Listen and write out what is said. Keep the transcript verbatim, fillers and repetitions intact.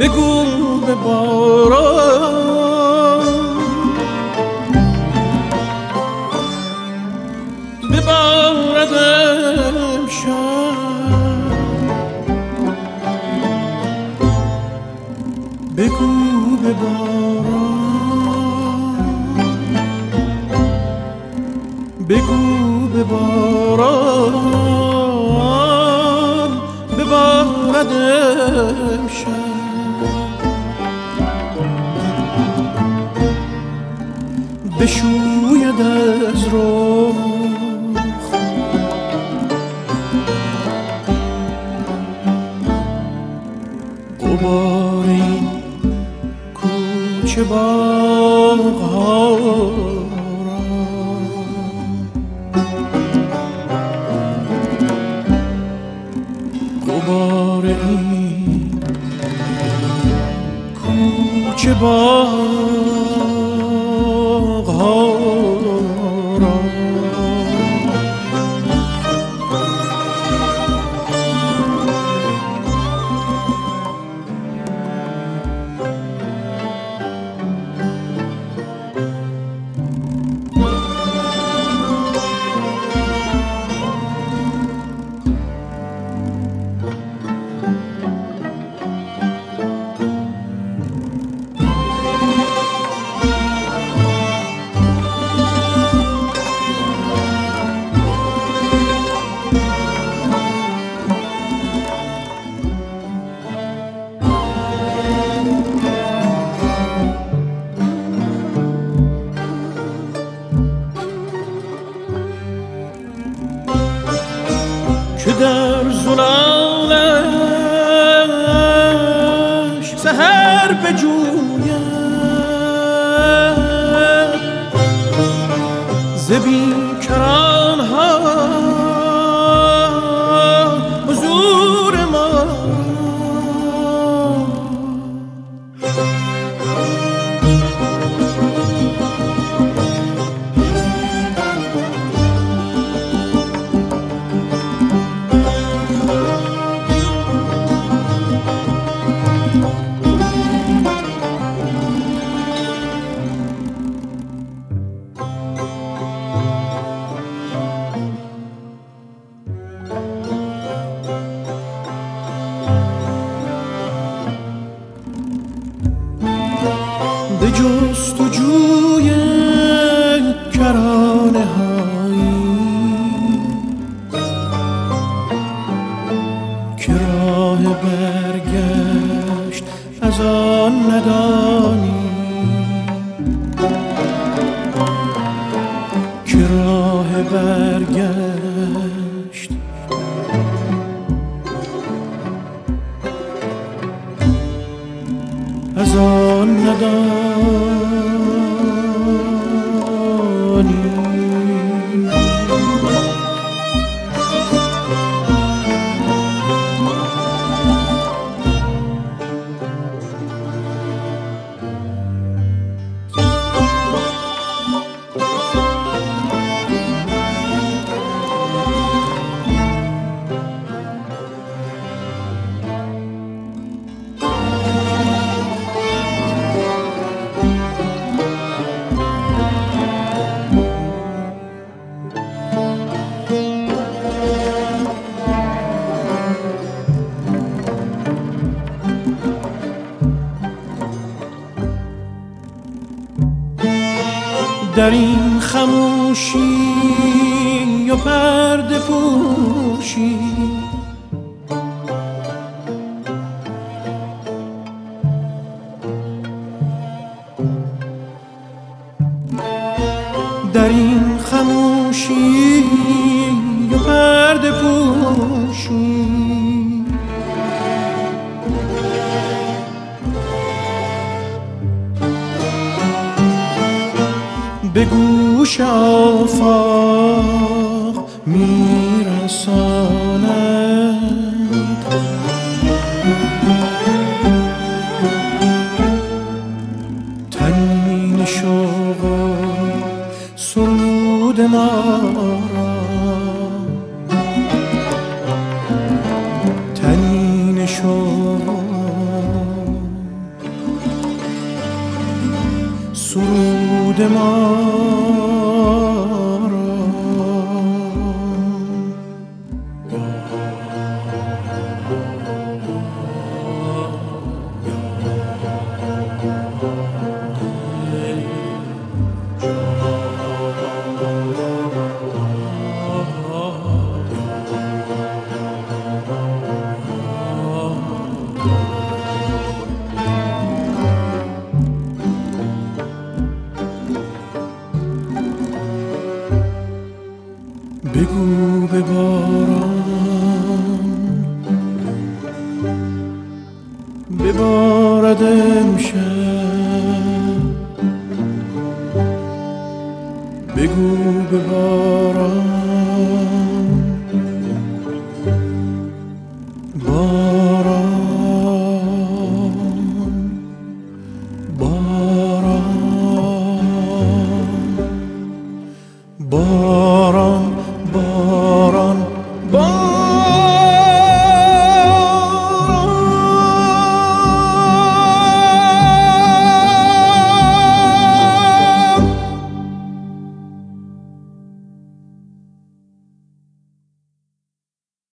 بگو به باران ببارد امشب، بگو به باران بگو به باران ببارد امشب، بشوید از رخ غبار این کوچه باغ‌ها را، غبار این کوچه باغ‌ها را. که در زلالش سحر بجوید ز بیکران‌ها حضور ما. به جستجوی کرانه هایی که راه برگشت از آن ندانی، که راه برگشت از آن ندانی. در این خموشی و پرده پوشی در این خموشی و پرده پوشی به گوش آفاق میرساند تنین شوق و سرود ما را، تنین شوق سرود ما را. بگو به باران ببارد امشب، بگو به باران